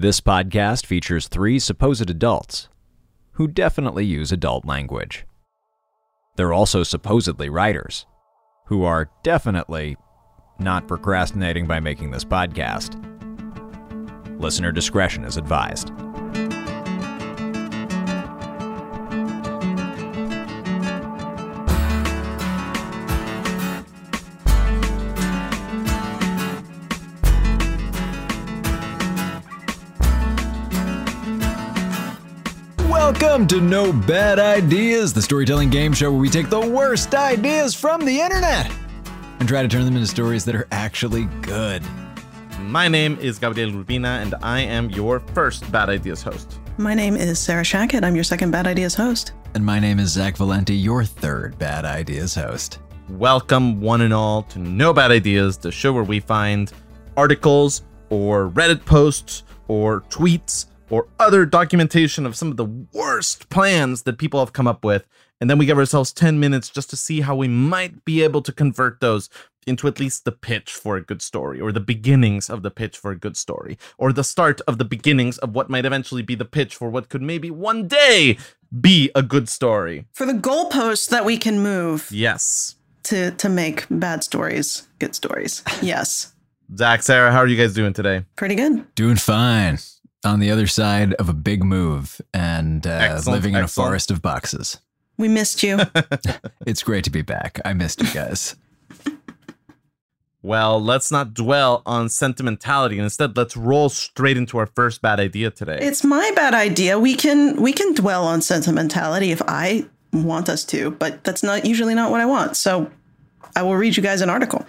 This podcast features three supposed adults who definitely use adult language. They're also supposedly writers who are definitely not procrastinating by making this podcast. Listener discretion is advised. Welcome to No Bad Ideas, the storytelling game show where we take the worst ideas from the internet and try to turn them into stories that are actually good. My name is Gabriel Urbina, and I am your first Bad Ideas host. My name is Sarah Shackett. I'm your second Bad Ideas host. And my name is Zach Valenti, your third Bad Ideas host. Welcome, one and all, to No Bad Ideas, the show where we find articles or Reddit posts or tweets or other documentation of some of the worst plans that people have come up with. And then we give ourselves 10 minutes just to see how we might be able to convert those into at least the pitch for a good story, or the beginnings of the pitch for a good story, or the start of the beginnings of what might eventually be the pitch for what could maybe one day be a good story. For the goalposts that we can move. Yes. To make bad stories good stories. Yes. Zach, Sarah, how are you guys doing today? Pretty good. Doing fine. On the other side of a big move and living in a forest of boxes. We missed you. It's great to be back. I missed you guys. Well, let's not dwell on sentimentality. Instead, let's roll straight into our first bad idea today. It's my bad idea. We can dwell on sentimentality if I want us to, but that's not usually not what I want. So I will read you guys an article.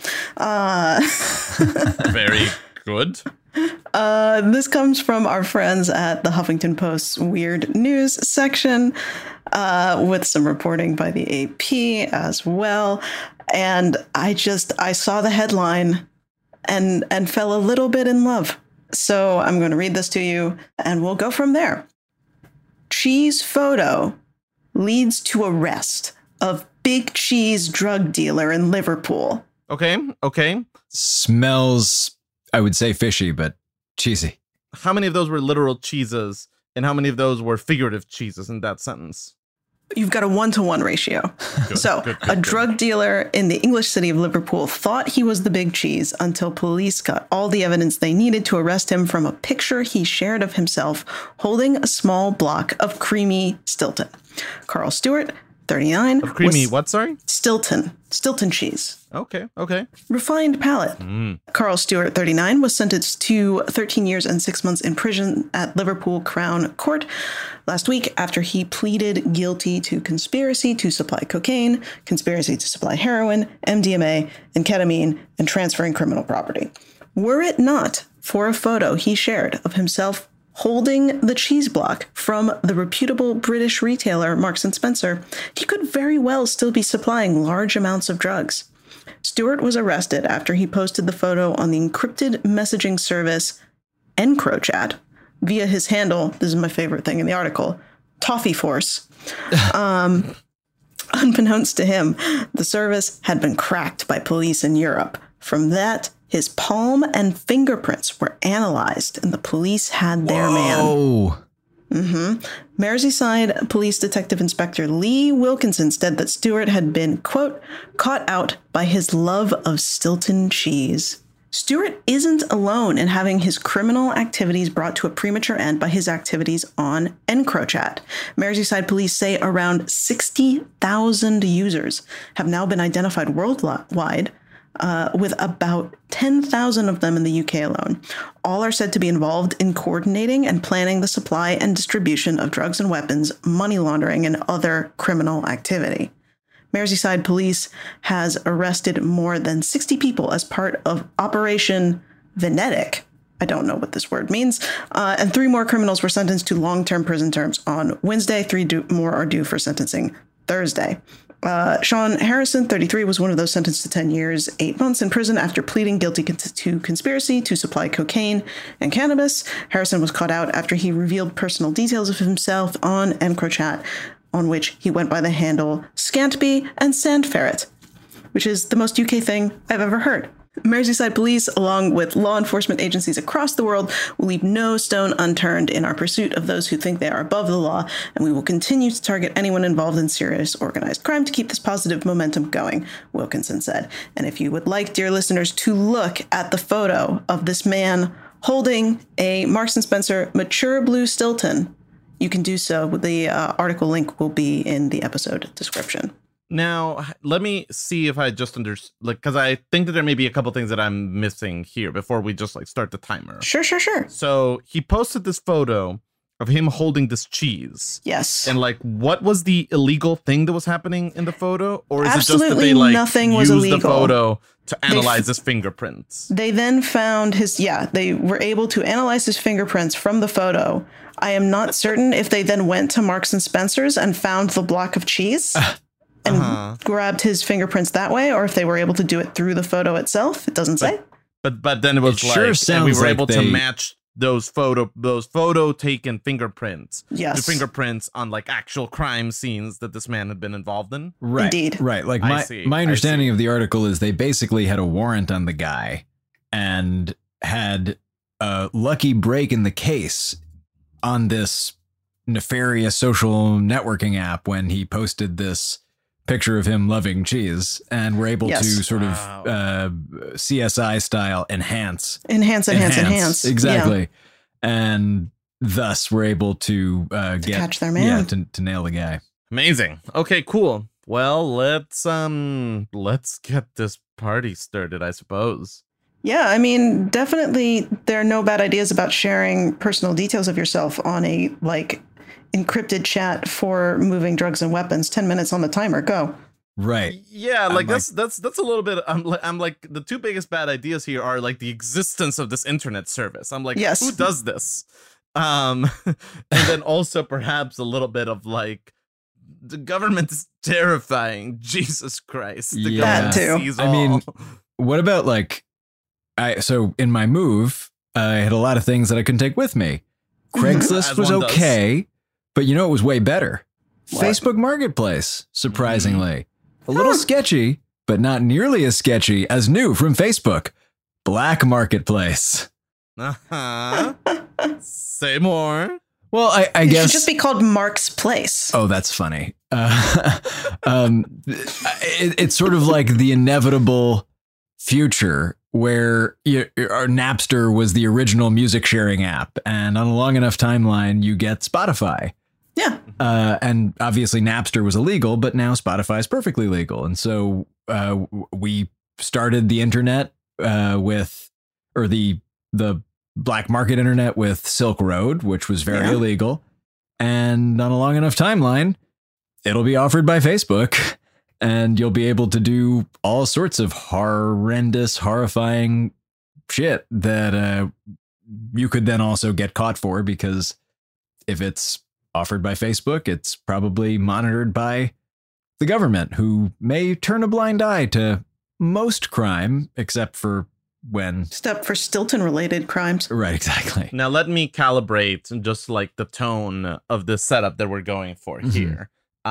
Very good. This comes from our friends at the Huffington Post's Weird News section, with some reporting by the AP as well. And I saw the headline and fell a little bit in love. So I'm going to read this to you and we'll go from there. Cheese photo leads to arrest of big cheese drug dealer in Liverpool. Okay. Smells, I would say fishy, but cheesy. How many of those were literal cheeses and how many of those were figurative cheeses in that sentence? You've got a 1-to-1 ratio. Good, a drug dealer in the English city of Liverpool thought he was the big cheese until police got all the evidence they needed to arrest him from a picture he shared of himself holding a small block of creamy Stilton. Carl Stewart, 39. Of creamy what, sorry? Stilton cheese. Okay. Refined palate. Carl Stewart, 39, was sentenced to 13 years and 6 months in prison at Liverpool Crown Court last week after he pleaded guilty to conspiracy to supply cocaine, conspiracy to supply heroin, MDMA, and ketamine, and transferring criminal property. Were it not for a photo he shared of himself holding the cheese block from the reputable British retailer Marks & Spencer, he could very well still be supplying large amounts of drugs. Stewart was arrested after he posted the photo on the encrypted messaging service EncroChat via his handle, this is my favorite thing in the article, Toffee Force. Unbeknownst to him, the service had been cracked by police in Europe. From that, his palm and fingerprints were analyzed, and the police had their man. Merseyside Police Detective Inspector Lee Wilkinson said that Stewart had been, quote, caught out by his love of Stilton cheese. Stewart isn't alone in having his criminal activities brought to a premature end by his activities on EncroChat. Merseyside police say around 60,000 users have now been identified worldwide, with about 10,000 of them in the UK alone. All are said to be involved in coordinating and planning the supply and distribution of drugs and weapons, money laundering, and other criminal activity. Merseyside Police has arrested more than 60 people as part of Operation Venetic. I don't know what this word means. And 3 more criminals were sentenced to long-term prison terms on Wednesday. 3 more are due for sentencing Thursday. Sean Harrison, 33, was one of those sentenced to 10 years, 8 months in prison after pleading guilty to conspiracy to supply cocaine and cannabis. Harrison was caught out after he revealed personal details of himself on EncroChat, on which he went by the handle Scantby and Sandferret, which is the most UK thing I've ever heard. Merseyside Police, along with law enforcement agencies across the world, will leave no stone unturned in our pursuit of those who think they are above the law, and we will continue to target anyone involved in serious organized crime to keep this positive momentum going, Wilkinson said. And if you would like, dear listeners, to look at the photo of this man holding a Marks & Spencer Mature Blue Stilton, you can do so. The article link will be in the episode description. Now, let me see if I just understand, because I think that there may be a couple things that I'm missing here before we just start the timer. Sure. So he posted this photo of him holding this cheese. Yes. And what was the illegal thing that was happening in the photo? Or is Absolutely it just that they nothing was used illegal. the photo to analyze his fingerprints? They then found they were able to analyze his fingerprints from the photo. I am not certain if they then went to Marks & Spencer's and found the block of cheese. And grabbed his fingerprints that way, or if they were able to do it through the photo itself. It doesn't say. But then it was and we were able to match those photo taken fingerprints to fingerprints on actual crime scenes that this man had been involved in. Right. Indeed. Right. My understanding of the article is they basically had a warrant on the guy and had a lucky break in the case on this nefarious social networking app when he posted this picture of him loving cheese, and we're able to sort of CSI style enhance. Exactly. Yeah. And thus we're able to catch their man. To nail the guy. Amazing. Okay, cool. Well, let's get this party started, I suppose. Yeah, I mean, definitely there are no bad ideas about sharing personal details of yourself on a encrypted chat for moving drugs and weapons. 10 minutes on the timer. Go. Right. Yeah, that's a little bit. I'm like the two biggest bad ideas here are the existence of this internet service. I'm like, yes. Who does this? And then also perhaps a little bit of the government is terrifying. Jesus Christ. The government sees all. I mean, what about so in my move, I had a lot of things that I couldn't take with me. Craigslist was okay. But it was way better. What? Facebook Marketplace, surprisingly. A little sketchy, but not nearly as sketchy as new from Facebook. Black Marketplace. Say more. Well, I guess... It should just be called Mark's Place. Oh, that's funny. It's sort of like the inevitable future where our Napster was the original music sharing app. And on a long enough timeline, you get Spotify. Yeah. And obviously Napster was illegal, but now Spotify is perfectly legal. And so we started the internet the black market internet with Silk Road, which was very illegal. And on a long enough timeline, it'll be offered by Facebook, and you'll be able to do all sorts of horrendous, horrifying shit that you could then also get caught for, because if it's offered by Facebook, it's probably monitored by the government, who may turn a blind eye to most crime, except for Stilton-related crimes. Right, exactly. Now let me calibrate just the tone of the setup that we're going for here.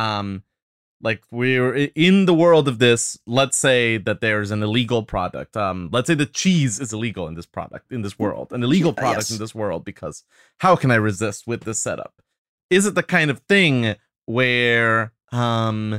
We're in the world of this. Let's say that there's an illegal product. Let's say the cheese is illegal in this world, an illegal product in this world, because how can I resist with this setup? Is it the kind of thing where, someone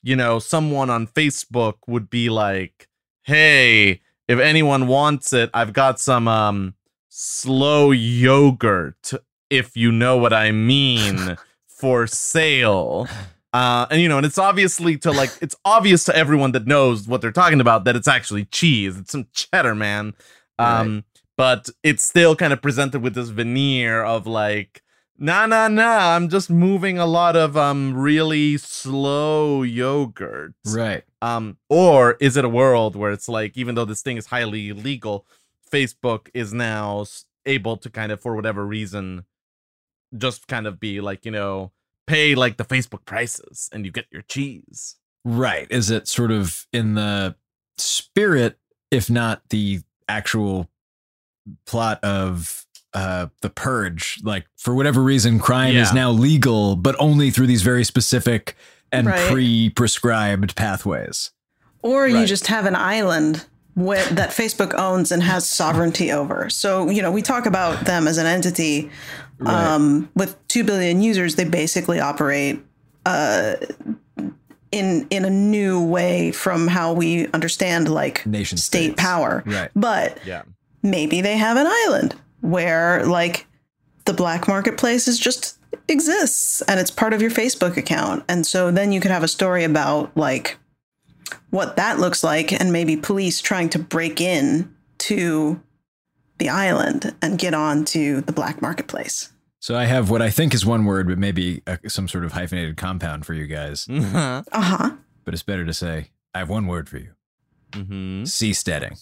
on Facebook would be like, hey, if anyone wants it, I've got some slow yogurt, if you know what I mean, for sale. And it's obviously it's obvious to everyone that knows what they're talking about that it's actually cheese. It's some cheddar, man. Right. But it's still kind of presented with this veneer of nah, I'm just moving a lot of really slow yogurt. Right. Or is it a world where it's even though this thing is highly illegal, Facebook is now able to kind of, for whatever reason, just kind of be pay the Facebook prices and you get your cheese. Right. Is it sort of in the spirit, if not the actual plot of The Purge? For whatever reason, crime is now legal, but only through these very specific and pre-prescribed pathways. Or you just have an island that Facebook owns and has sovereignty over. So, you know, we talk about them as an entity. With 2 billion users, they basically operate in a new way from how we understand like Nation state states. power. Right. But Yeah. maybe they have an island where like the black marketplace is just exists and it's part of your Facebook account. And so then you could have a story about like what that looks like and maybe police trying to break in to the island and get on to the black marketplace. So I have what I think is one word, but maybe some sort of hyphenated compound for you guys. Uh-huh. But it's better to say, I have one word for you. Seasteading.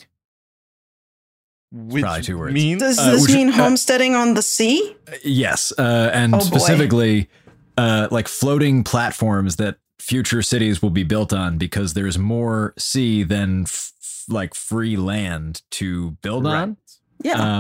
Which probably 2 words. means Does this which- mean homesteading on the sea? Yes. And Oh, boy. specifically, like floating platforms that future cities will be built on because there's more sea than like free land to build on. Yeah.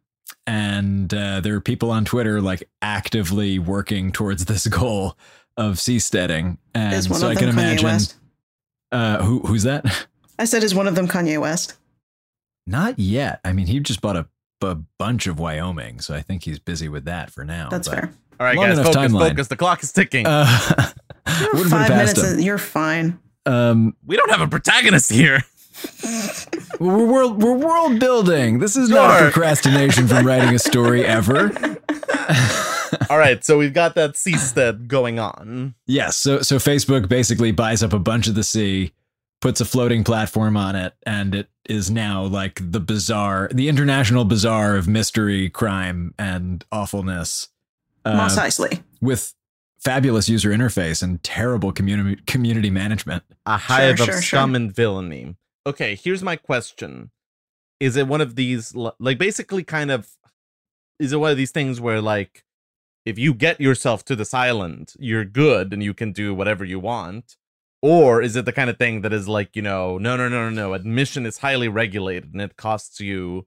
And there are people on Twitter like actively working towards this goal of seasteading. And Is one so of I them can Kanye imagine West? Who's that? I said, is one of them Kanye West? Not yet. I mean, he just bought a bunch of Wyoming, so I think he's busy with that for now. That's but- fair. All right, Long guys, enough focus, timeline. focus. The clock is ticking. You're Would've put it 5 past minutes. him. You're fine. We don't have a protagonist here. We're world building. This is not a Sure. procrastination from writing a story ever. All right, so we've got that seastead going on. Yes. So Facebook basically buys up a bunch of the sea, puts a floating platform on it, and it is now like the international bazaar of mystery, crime, and awfulness. Mos Eisley. With fabulous user interface and terrible community management. A hive Sure, of sure, scum sure. and villainy. Okay, here's my question. Is it one of these, like, basically kind of, is it one of these things where, like, if you get yourself to this island, you're good and you can do whatever you want? Or is it the kind of thing that is like, you know, no, admission is highly regulated and it costs you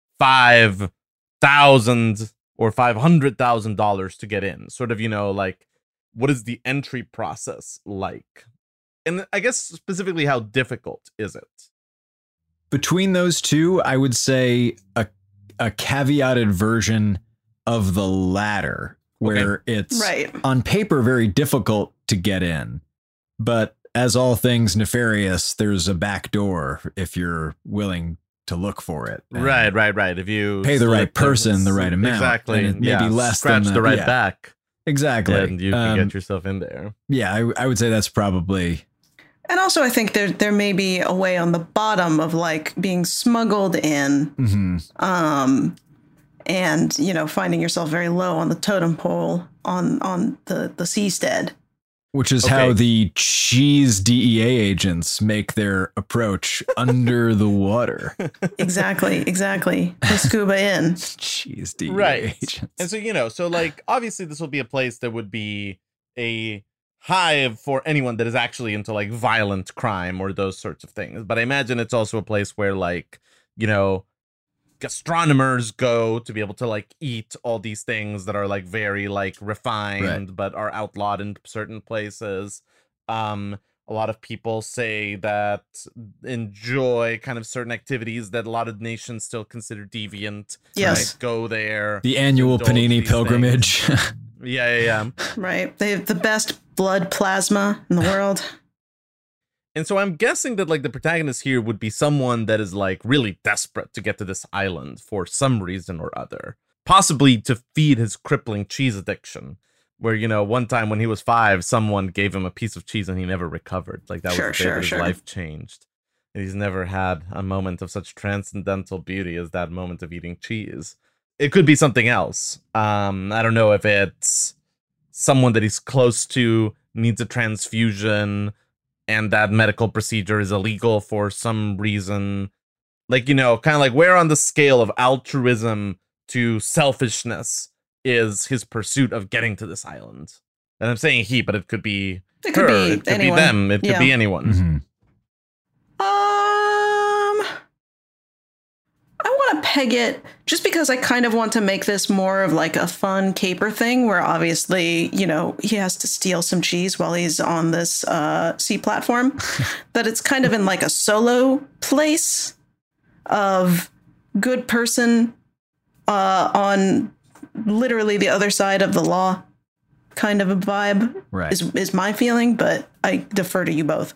$5,000 or $500,000 to get in? Sort of, you know, like, what is the entry process like? And I guess specifically, how difficult is it? Between those two, I would say a caveated version of the latter, where it's Right. on paper very difficult to get in. But as all things nefarious, there's a back door if you're willing to look for it. And Right. If you pay the right split person the right amount, exactly, and it may be less scratch than the right yeah, back, Exactly. and you can get yourself in there. Yeah, I would say that's probably. And also, I think there may be a way on the bottom of like being smuggled in, and you know, finding yourself very low on the totem pole on the seastead. Which is Okay. how the cheese DEA agents make their approach under the water. Exactly. They scuba in. Cheese DEA Right. agents. And so, you know, so like, obviously this will be a place that would be a hive for anyone that is actually into like violent crime or those sorts of things. But I imagine it's also a place where, like, you know, gastronomers go to be able to like eat all these things that are like very like refined, but are outlawed in certain places. A lot of people say that enjoy kind of certain activities that a lot of nations still consider deviant. Yes. Like, go there. The annual indulge Panini these pilgrimage. Yeah. Right. They have the best blood plasma in the world. And so I'm guessing that like the protagonist here would be someone that is like really desperate to get to this island for some reason or other, possibly to feed his crippling cheese addiction. Where, you know, one time when he was 5, someone gave him a piece of cheese and he never recovered. Like that was the day that his life changed. And he's never had a moment of such transcendental beauty as that moment of eating cheese. It could be something else. I don't know if it's someone that he's close to needs a transfusion and that medical procedure is illegal for some reason. Like, you know, kind of like where on the scale of altruism to selfishness is his pursuit of getting to this island. And I'm saying he, but it could be It could her, be it could anyone. be them, it could Yeah. be anyone. Mhm. I want to peg it just because I kind of want to make this more of like a fun caper thing where obviously, you know, he has to steal some cheese while he's on this sea platform. That it's kind of in like a solo place of good person on literally the other side of the law kind of a vibe is my feeling, but I defer to you both.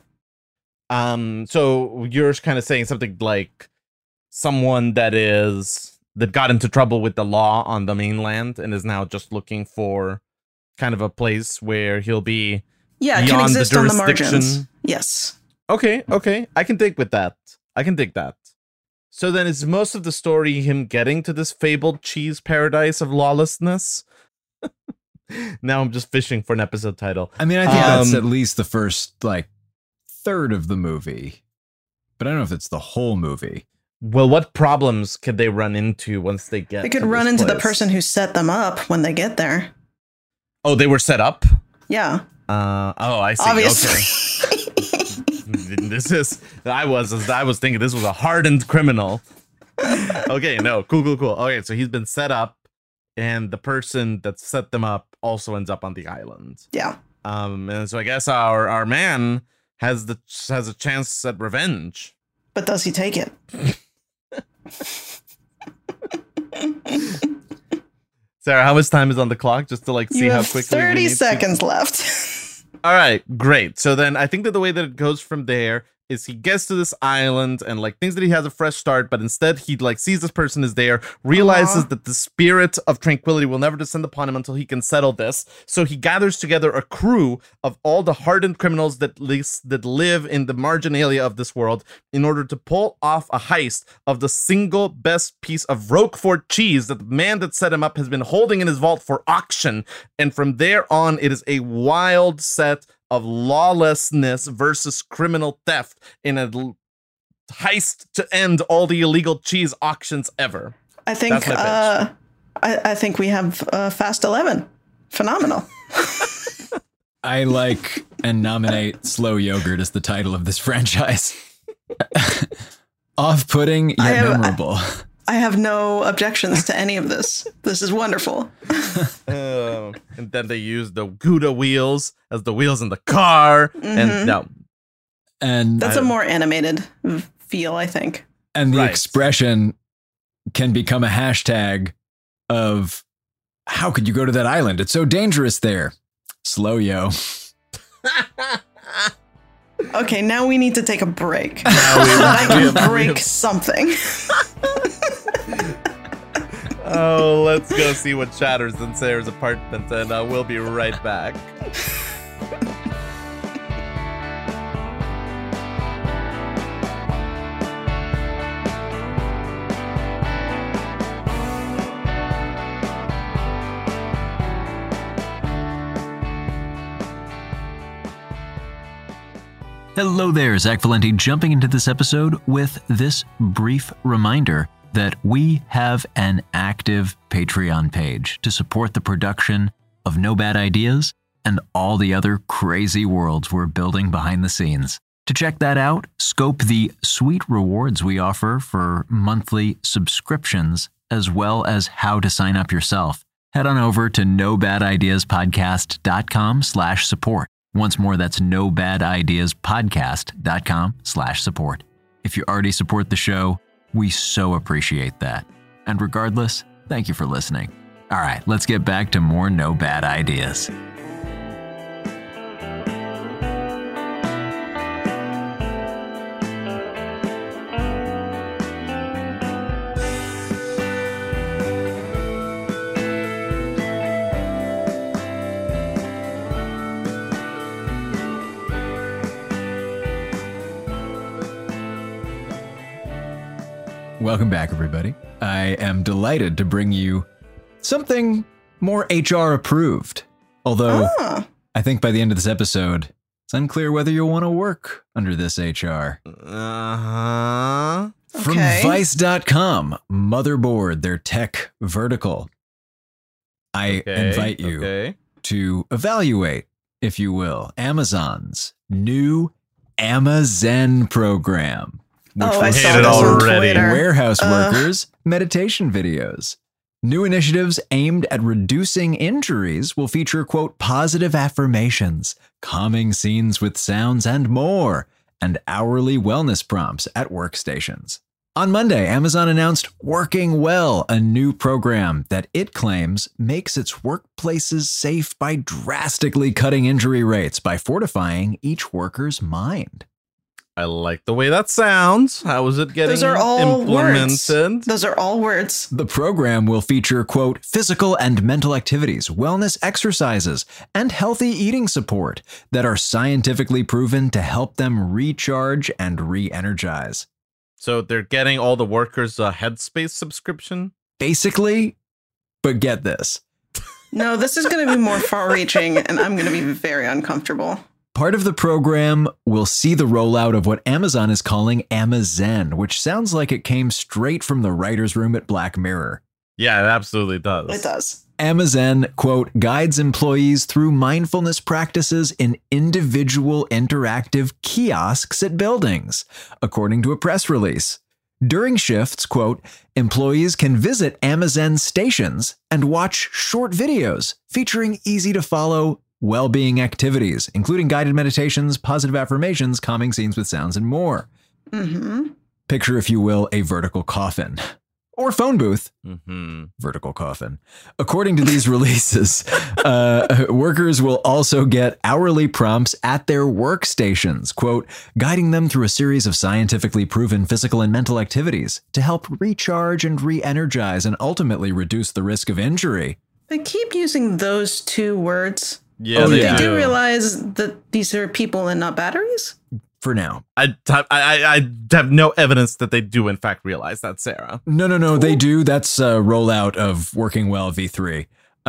So you're kind of saying something like someone that got into trouble with the law on the mainland and is now just looking for kind of a place where he'll be can beyond exist the on the jurisdiction. margins. Yes. Okay. I can dig with that. I can dig that. So then is most of the story him getting to this fabled cheese paradise of lawlessness? Now I'm just fishing for an episode title. I mean, I think that's at least the first, third of the movie. But I don't know if it's the whole movie. Well, what problems could they run into once they get They could run into the person who set them up when they get there. Oh, they were set up? Yeah. I see. Obviously. Okay. I was thinking this was a hardened criminal. Okay, no, cool. Okay, so he's been set up, and the person that set them up also ends up on the island. Yeah. And so I guess our man has a chance at revenge. But does he take it? Sarah, how much time is on the clock? Just to see how quickly. 30 seconds left. All right, great. So then I think that the way that it goes from there is he gets to this island and thinks that he has a fresh start, but instead he sees this person is there, realizes that the spirit of tranquility will never descend upon him until he can settle this. So he gathers together a crew of all the hardened criminals that live in the marginalia of this world in order to pull off a heist of the single best piece of Roquefort cheese that the man that set him up has been holding in his vault for auction. And from there on, it is a wild set of lawlessness versus criminal theft in a heist to end all the illegal cheese auctions ever. I think I think we have Fast 11. Phenomenal. I like and nominate Slow Yogurt as the title of this franchise. Off-putting yet memorable. I have no objections to any of this. This is wonderful. And then they use the Gouda wheels as the wheels in the car. Mm-hmm. And that's a more animated feel, I think. And the expression can become a hashtag of, how could you go to that island? It's so dangerous there. Slow yo. Okay, now we need to take a break. I can break something. Oh, let's go see what chatters in Sarah's apartment, and we'll be right back. Hello there, Zach Valenti jumping into this episode with this brief reminder that we have an active Patreon page to support the production of No Bad Ideas and all the other crazy worlds we're building behind the scenes. To check that out, scope the sweet rewards we offer for monthly subscriptions, as well as how to sign up yourself. Head on over to nobadideaspodcast.com/support. Once more, that's nobadideaspodcast.com/support. If you already support the show, we so appreciate that. And regardless, thank you for listening. All right, let's get back to more No Bad Ideas. Welcome back, everybody. I am delighted to bring you something more HR approved. Although, I think by the end of this episode, it's unclear whether you'll want to work under this HR. Uh-huh. From Vice.com, Motherboard, their tech vertical. I invite you to evaluate, if you will, Amazon's new Amazen program. I saw this on Twitter. Warehouse workers, meditation videos. New initiatives aimed at reducing injuries will feature, quote, positive affirmations, calming scenes with sounds and more, and hourly wellness prompts at workstations. On Monday, Amazon announced Working Well, a new program that it claims makes its workplaces safe by drastically cutting injury rates by fortifying each worker's mind. I like the way that sounds. How is it getting Those are all implemented? words. Those are all words. The program will feature, quote, physical and mental activities, wellness exercises, and healthy eating support that are scientifically proven to help them recharge and re-energize. So they're getting all the workers a Headspace subscription? Basically, but get this. No, this is going to be more far-reaching, and I'm going to be very uncomfortable. Part of the program will see the rollout of what Amazon is calling Amazen, which sounds like it came straight from the writer's room at Black Mirror. Yeah, it absolutely does. It does. Amazen, quote, guides employees through mindfulness practices in individual interactive kiosks at buildings, according to a press release. During shifts, quote, employees can visit Amazen stations and watch short videos featuring easy-to-follow well-being activities, including guided meditations, positive affirmations, calming scenes with sounds, and more. Mm-hmm. Picture, if you will, a vertical coffin. Or phone booth. Mm-hmm. Vertical coffin. According to these releases, workers will also get hourly prompts at their workstations, quote, guiding them through a series of scientifically proven physical and mental activities to help recharge and re-energize and ultimately reduce the risk of injury. They keep using those two words. Yeah, They do. do realize that these are people and not batteries? For now. I have no evidence that they do, in fact, realize that, Sarah. No, they do. That's a rollout of Working Well V3.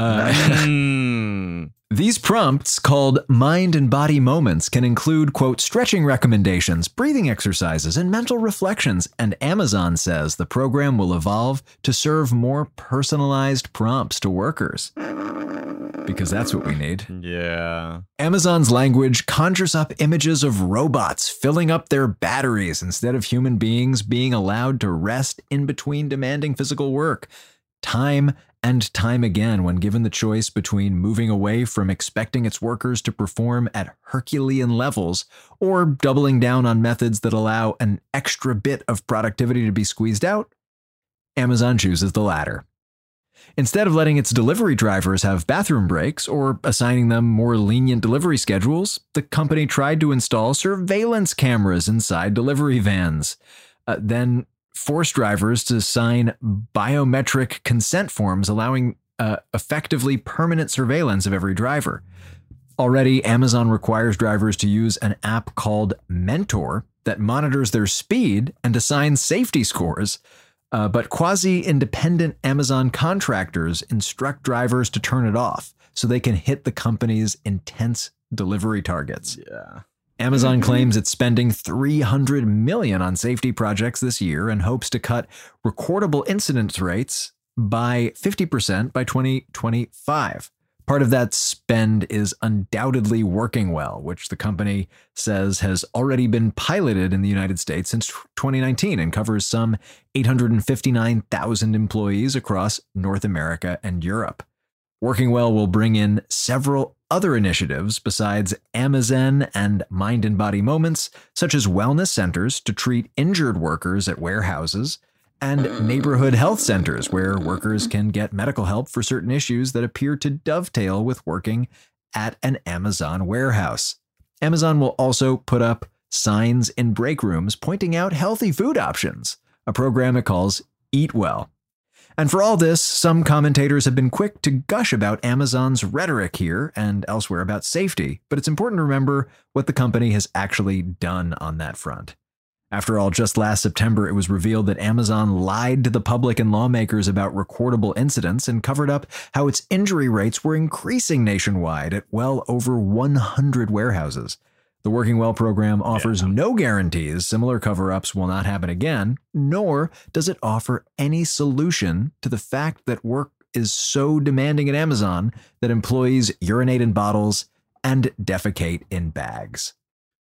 These prompts, called Mind and Body Moments, can include, quote, stretching recommendations, breathing exercises, and mental reflections. And Amazon says the program will evolve to serve more personalized prompts to workers. Because that's what we need. Yeah. Amazon's language conjures up images of robots filling up their batteries instead of human beings being allowed to rest in between demanding physical work. Time and time again, when given the choice between moving away from expecting its workers to perform at Herculean levels or doubling down on methods that allow an extra bit of productivity to be squeezed out, Amazon chooses the latter. Instead of letting its delivery drivers have bathroom breaks or assigning them more lenient delivery schedules, the company tried to install surveillance cameras inside delivery vans. Then forced drivers to sign biometric consent forms allowing effectively permanent surveillance of every driver. Already, Amazon requires drivers to use an app called Mentor that monitors their speed and assigns safety scores. But quasi-independent Amazon contractors instruct drivers to turn it off so they can hit the company's intense delivery targets. Yeah. Amazon claims it's spending $300 million on safety projects this year and hopes to cut recordable incident rates by 50% by 2025. Part of that spend is undoubtedly Working Well, which the company says has already been piloted in the United States since 2019 and covers some 859,000 employees across North America and Europe. Working Well will bring in several other initiatives besides Amazen and Mind and Body Moments, such as wellness centers to treat injured workers at warehouses, and neighborhood health centers where workers can get medical help for certain issues that appear to dovetail with working at an Amazon warehouse. Amazon will also put up signs in break rooms pointing out healthy food options, a program it calls Eat Well. And for all this, some commentators have been quick to gush about Amazon's rhetoric here and elsewhere about safety, but it's important to remember what the company has actually done on that front. After all, just last September, it was revealed that Amazon lied to the public and lawmakers about recordable incidents and covered up how its injury rates were increasing nationwide at well over 100 warehouses. The Working Well program offers no guarantees similar cover-ups will not happen again, nor does it offer any solution to the fact that work is so demanding at Amazon that employees urinate in bottles and defecate in bags.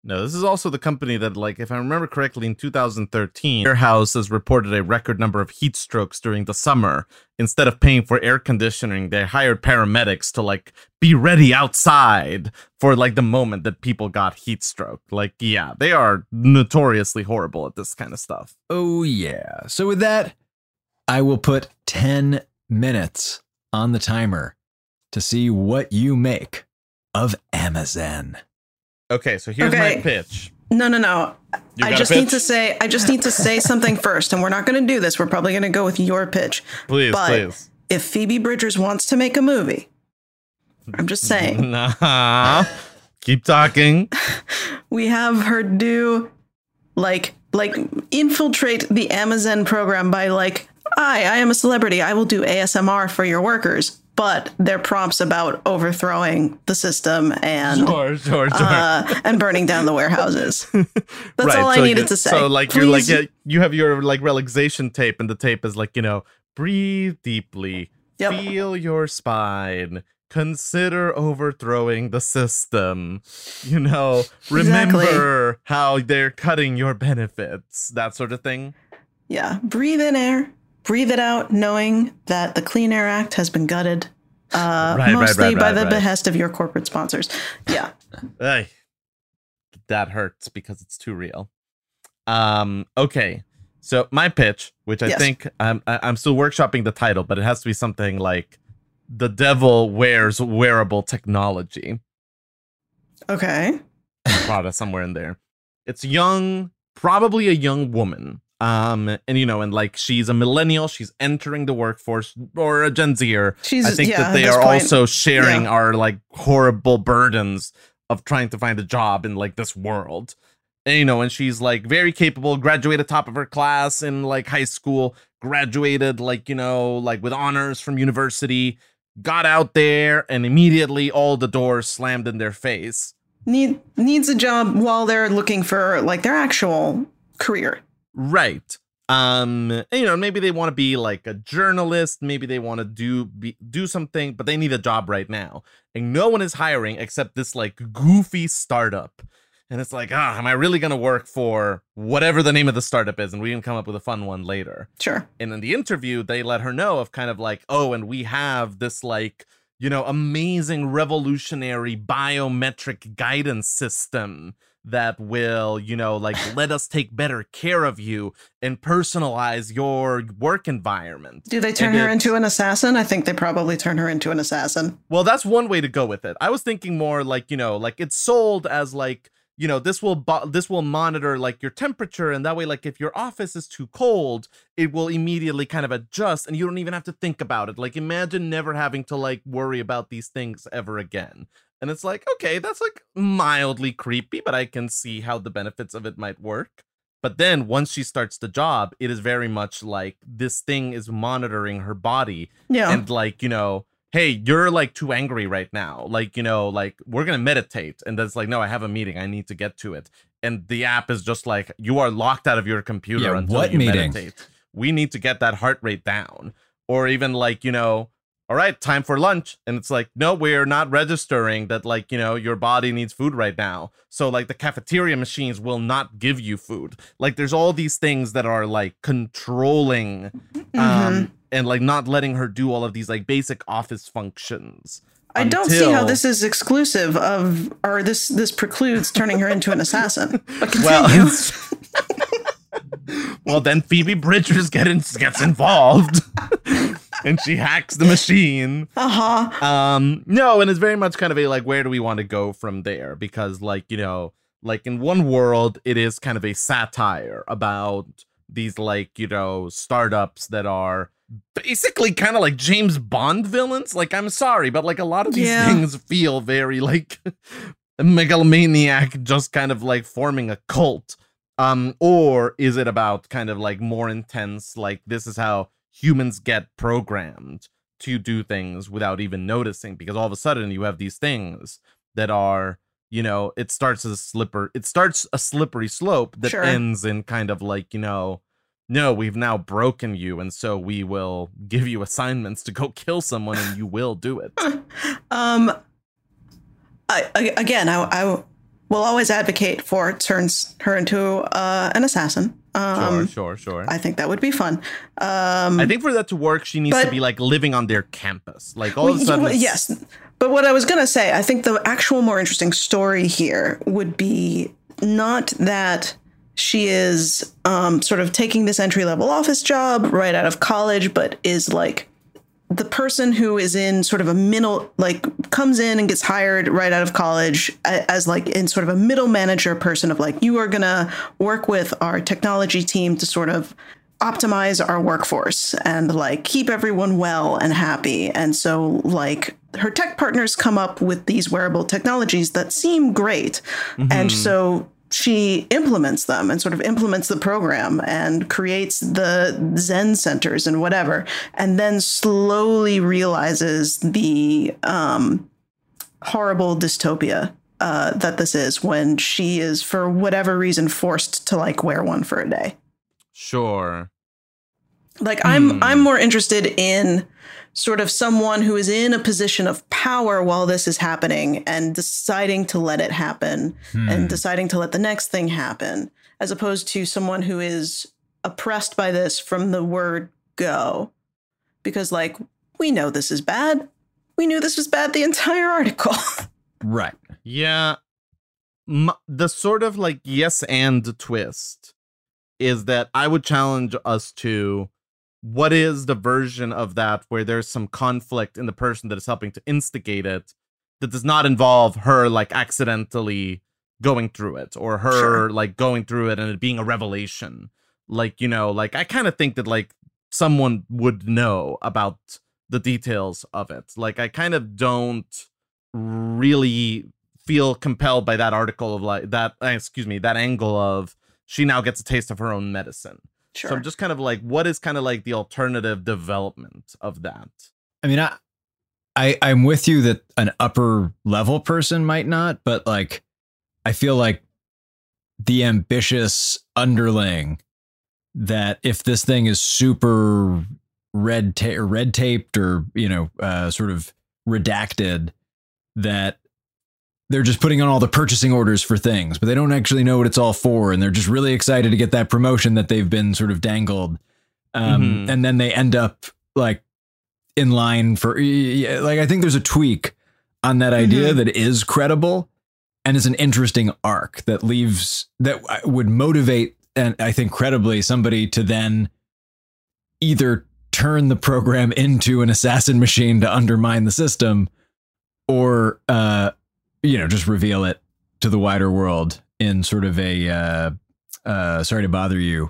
No, this is also the company that, like, if I remember correctly, in 2013, their house has reported a record number of heat strokes during the summer. Instead of paying for air conditioning, they hired paramedics to, like, be ready outside for, like, the moment that people got heat stroke. Like, yeah, they are notoriously horrible at this kind of stuff. Oh, yeah. So with that, I will put 10 minutes on the timer to see what you make of Amazon. Okay, so here's my pitch. No. You I got just a need pitch? to say something first, and we're not going to do this. We're probably going to go with your pitch. Please, but please. if Phoebe Bridgers wants to make a movie, I'm just saying, Nah. Keep talking. we have her do like infiltrate the Amazon program by like, I am a celebrity. I will do ASMR for your workers. But they're prompts about overthrowing the system and Sure. and burning down the warehouses. That's Right, all I so needed you- to say. So like Please. you're like, yeah, you have your like relaxation tape, and the tape is like, you know, breathe deeply, Yep. feel your spine, consider overthrowing the system, you know, remember how they're cutting your benefits, that sort of thing. Yeah, breathe in air, breathe it out, knowing that the Clean Air Act has been gutted, mostly by the behest of your corporate sponsors. Yeah. Ay, that hurts because it's too real. Okay. So my pitch, which I Yes. think I'm still workshopping the title, but it has to be something like "The Devil Wears Wearable Technology." Okay. Prada somewhere in there. It's young, probably a young woman. And you know, and like she's a millennial, she's entering the workforce, or a Gen Zer. I think that they are also sharing our like horrible burdens of trying to find a job in like this world. And, you know, and she's like very capable, graduated top of her class in like high school, graduated like, you know, like with honors from university, got out there, and immediately all the doors slammed in their face. Needs a job while they're looking for like their actual career. Right. And, you know, maybe they want to be like a journalist, maybe they want to do something, but they need a job right now. And no one is hiring except this like goofy startup. And it's like, am I really going to work for whatever the name of the startup is? And we can come up with a fun one later. Sure. And in the interview, they let her know of kind of like, oh, and we have this like, you know, amazing revolutionary biometric guidance system that will, you know, like let us take better care of you and personalize your work environment. Do they turn her into an assassin? I think they probably turn her into an assassin. Well, that's one way to go with it. I was thinking more like, you know, like it's sold as like, you know, this will monitor like your temperature, and that way, like if your office is too cold, it will immediately kind of adjust, and you don't even have to think about it. Like imagine never having to like worry about these things ever again. And it's like, okay, that's like mildly creepy, but I can see how the benefits of it might work. But then once she starts the job, it is very much like this thing is monitoring her body. Yeah. And like, you know, hey, you're like too angry right now. Like, you know, like we're going to meditate. And that's like, no, I have a meeting. I need to get to it. And the app is just like, you are locked out of your computer until you meditate. We need to get that heart rate down. Or even like, you know, all right, time for lunch. And it's like, no, we're not registering that, like, you know, your body needs food right now. So like the cafeteria machines will not give you food. Like there's all these things that are like controlling and like not letting her do all of these like basic office functions. I don't see how this is exclusive of, or this precludes turning her into an assassin. But continue. Well, then Phoebe Bridgers gets involved. And she hacks the machine. No, and it's very much kind of a like, where do we want to go from there? Because like, you know, like in one world, it is kind of a satire about these like, you know, startups that are basically kind of like James Bond villains. Like, I'm sorry, but like a lot of these things feel very like a megalomaniac just kind of like forming a cult. Or is it about kind of like more intense, like this is how humans get programmed to do things without even noticing, because all of a sudden you have these things that are, you know, it starts a slippery slope that ends in kind of like, you know, no, we've now broken you, and so we will give you assignments to go kill someone, and you will do it. will always advocate for turns her into an assassin. Sure. I think that would be fun. I think for that to work, she needs to be like living on their campus. Like all of a sudden. Yes. But what I was going to say, I think the actual more interesting story here would be not that she is sort of taking this entry level office job right out of college, but is like the person who is in sort of a middle, like comes in and gets hired right out of college as like in sort of a middle manager person of like, you are going to work with our technology team to sort of optimize our workforce and like keep everyone well and happy. And so like her tech partners come up with these wearable technologies that seem great. Mm-hmm. And so she implements them and sort of implements the program and creates the Zen centers and whatever, and then slowly realizes the horrible dystopia that this is when she is, for whatever reason, forced to like wear one for a day. Sure. Like I'm more interested in sort of someone who is in a position of power while this is happening and deciding to let it happen and deciding to let the next thing happen, as opposed to someone who is oppressed by this from the word go. Because like, we know this is bad. We knew this was bad the entire article. Right. Yeah. The sort of like yes and twist is that I would challenge us to what is the version of that where there's some conflict in the person that is helping to instigate it that does not involve her like accidentally going through it or her like going through it and it being a revelation. Like, you know, like I kind of think that like someone would know about the details of it. Like I kind of don't really feel compelled by that article of like that, that angle of she now gets a taste of her own medicine. Sure. So I'm just kind of like, what is kind of like the alternative development of that? I mean, I'm with you that an upper level person might not, but like, I feel like the ambitious underling that if this thing is super red taped or, you know, sort of redacted, that they're just putting on all the purchasing orders for things, but they don't actually know what it's all for. And they're just really excited to get that promotion that they've been sort of dangled. And then they end up like in line for, like, I think there's a tweak on that idea that is credible and is an interesting arc that would motivate, and I think credibly, somebody to then either turn the program into an assassin machine to undermine the system or, you know, just reveal it to the wider world in sort of a sorry to bother you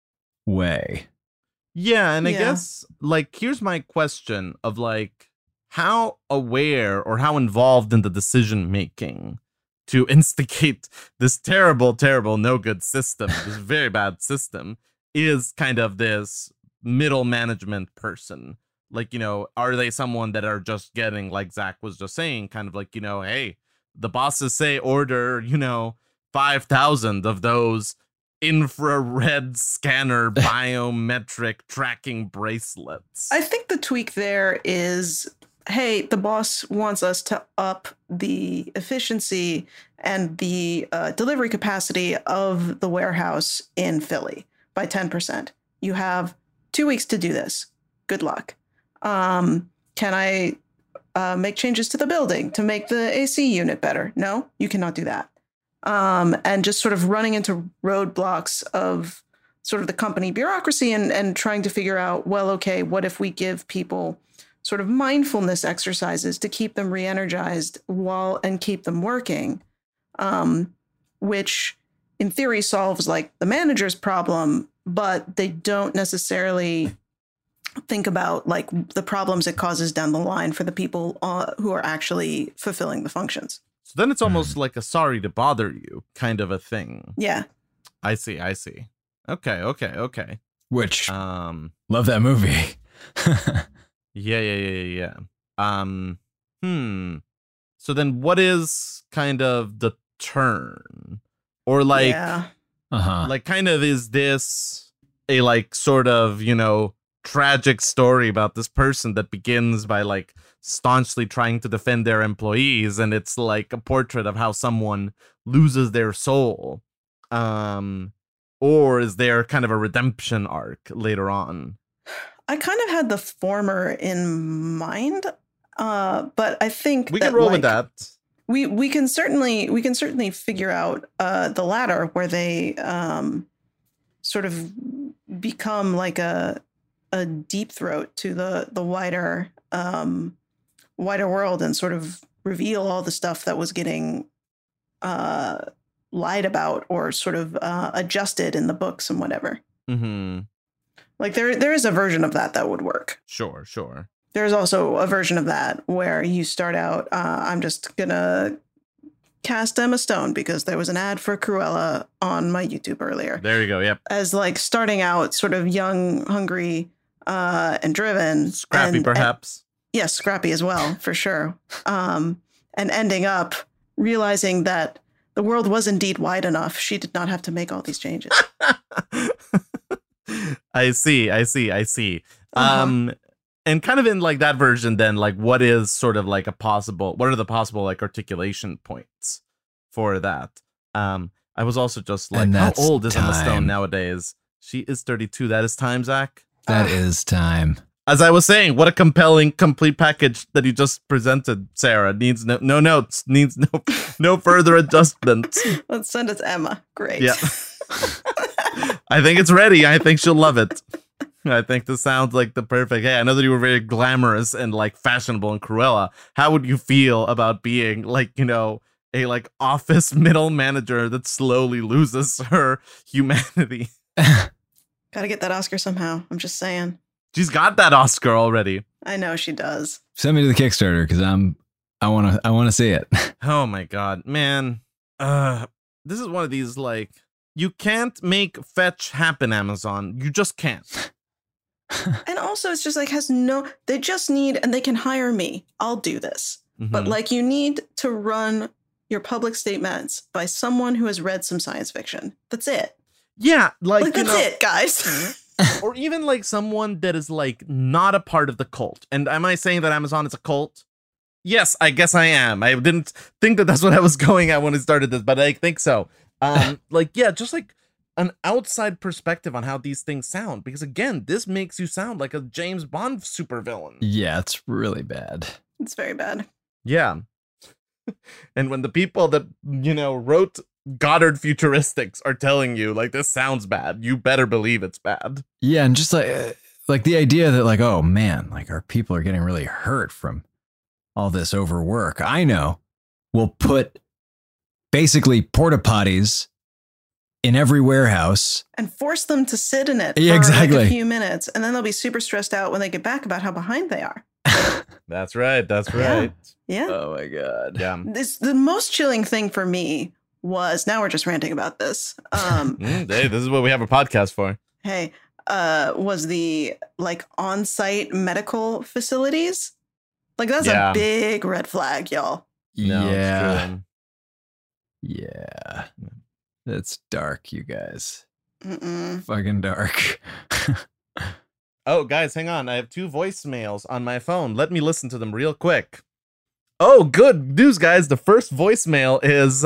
way. Yeah, and I guess like here's my question of like how aware or how involved in the decision making to instigate this terrible, no good system, this very bad system, is kind of this middle management person. Like, you know, are they someone that are just getting, like Zach was just saying, kind of like, you know, hey, the bosses say order, you know, 5,000 of those infrared scanner biometric tracking bracelets. I think the tweak there is, hey, the boss wants us to up the efficiency and the delivery capacity of the warehouse in Philly by 10%. You have 2 weeks to do this. Good luck. Can I make changes to the building to make the AC unit better? No, you cannot do that. And just sort of running into roadblocks of sort of the company bureaucracy and trying to figure out, well, okay, what if we give people sort of mindfulness exercises to keep them re-energized and keep them working, which in theory solves like the manager's problem, but they don't necessarily think about like the problems it causes down the line for the people who are actually fulfilling the functions. So then it's almost like a sorry to bother you kind of a thing. Yeah. I see. Okay. Which, love that movie. Yeah. So then what is kind of the turn? Or like, like kind of is this a like sort of, you know, tragic story about this person that begins by like staunchly trying to defend their employees, and it's like a portrait of how someone loses their soul, or is there kind of a redemption arc later on? I kind of had the former in mind, but I think we can roll with that. We can certainly figure out the latter, where they sort of become like a deep throat to the wider world, and sort of reveal all the stuff that was getting lied about or sort of adjusted in the books and whatever. Mm-hmm. Like there is a version of that would work. Sure. There's also a version of that where you start out, I'm just gonna cast Emma Stone because there was an ad for Cruella on my YouTube earlier. There you go. Yep. As like starting out sort of young, hungry, and driven. Scrappy, perhaps. Yes, scrappy as well, for sure. And ending up realizing that the world was indeed wide enough. She did not have to make all these changes. I see. Uh-huh. And kind of in like that version, then, like, what is sort of like what are the possible like articulation points for that? I was also just like, how old is Emma Stone nowadays? She is 32. That is time, Zach. That is time. As I was saying, what a compelling, complete package that you just presented, Sarah. Needs no notes, needs no further adjustments. Let's send it to Emma. Great. Yeah. I think it's ready. I think she'll love it. I think this sounds like the perfect. Hey, I know that you were very glamorous and like fashionable in Cruella. How would you feel about being like, a like office middle manager that slowly loses her humanity? Gotta get that Oscar somehow. I'm just saying. She's got that Oscar already. I know she does. Send me to the Kickstarter because I want to see it. Oh my God, man. This is one of these like, you can't make fetch happen, Amazon. You just can't. And also it's just like they just need, and they can hire me. I'll do this. Mm-hmm. But like you need to run your public statements by someone who has read some science fiction. That's it. Yeah. Like that's it, guys. Or even like someone that is like not a part of the cult. And am I saying that Amazon is a cult? Yes, I guess I am. I didn't think that that's what I was going at when I started this, but I think so. Just like an outside perspective on how these things sound, because again, this makes you sound like a James Bond supervillain. Yeah, it's really bad. It's very bad. Yeah. And when the people that, wrote Goddard Futuristics are telling you like this sounds bad, you better believe it's bad. Yeah, and just like the idea that like, oh man, like our people are getting really hurt from all this overwork. I know. We'll put basically porta potties in every warehouse and force them to sit in it for exactly. like a few minutes, and then they'll be super stressed out when they get back about how behind they are. That's right. Yeah. Oh my God. Yeah. The most chilling thing for me was, now we're just ranting about this. Hey, this is what we have a podcast for. Hey, was the like on-site medical facilities. Like that's a big red flag, y'all. No, yeah. Yeah. It's dark, you guys. Fucking dark. Oh, guys, hang on. I have 2 voicemails on my phone. Let me listen to them real quick. Oh, good news, guys. The first voicemail is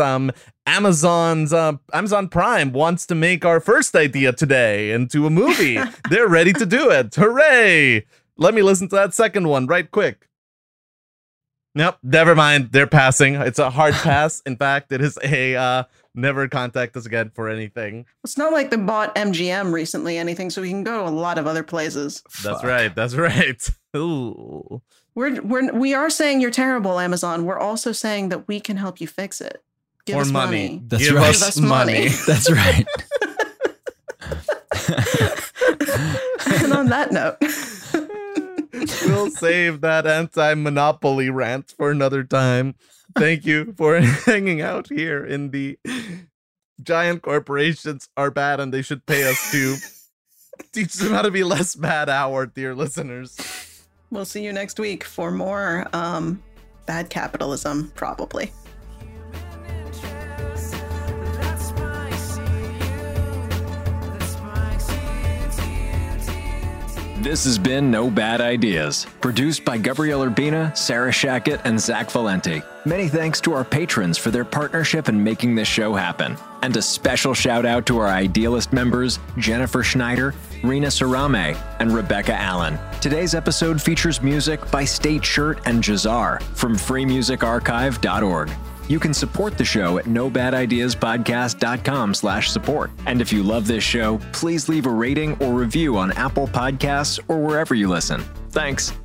Amazon Prime wants to make our first idea today into a movie. They're ready to do it. Hooray! Let me listen to that second one right quick. Nope, never mind. They're passing. It's a hard pass. In fact, it is a never contact us again for anything. It's not like they bought MGM recently, anything, so we can go to a lot of other places. That's right. Ooh. We are saying you're terrible, Amazon. We're also saying that we can help you fix it. Give us money. That's right. Give us money. That's right. And on that note, we'll save that anti-monopoly rant for another time. Thank you for hanging out here in the giant corporations are bad and they should pay us to teach them how to be less bad, our dear listeners. We'll see you next week for more bad capitalism, probably. This has been No Bad Ideas, produced by Gabrielle Urbina, Sarah Shackett, and Zach Valenti. Many thanks to our patrons for their partnership in making this show happen. And a special shout out to our Idealist members, Jennifer Schneider, Rena Sarame, and Rebecca Allen. Today's episode features music by State Shirt and Jazar from freemusicarchive.org. You can support the show at nobadideaspodcast.com/support. And if you love this show, please leave a rating or review on Apple Podcasts or wherever you listen. Thanks.